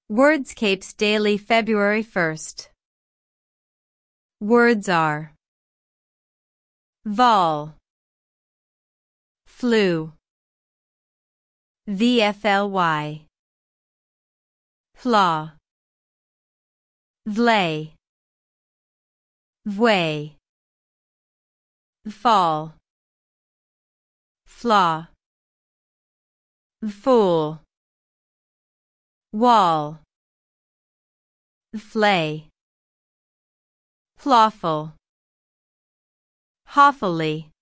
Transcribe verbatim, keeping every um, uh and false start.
Wordscapes Daily February first. Words are vol, flu, V F L Y, flaw, vlay, vway, fall, flaw, fool, wall, flay, flawful, hawfully.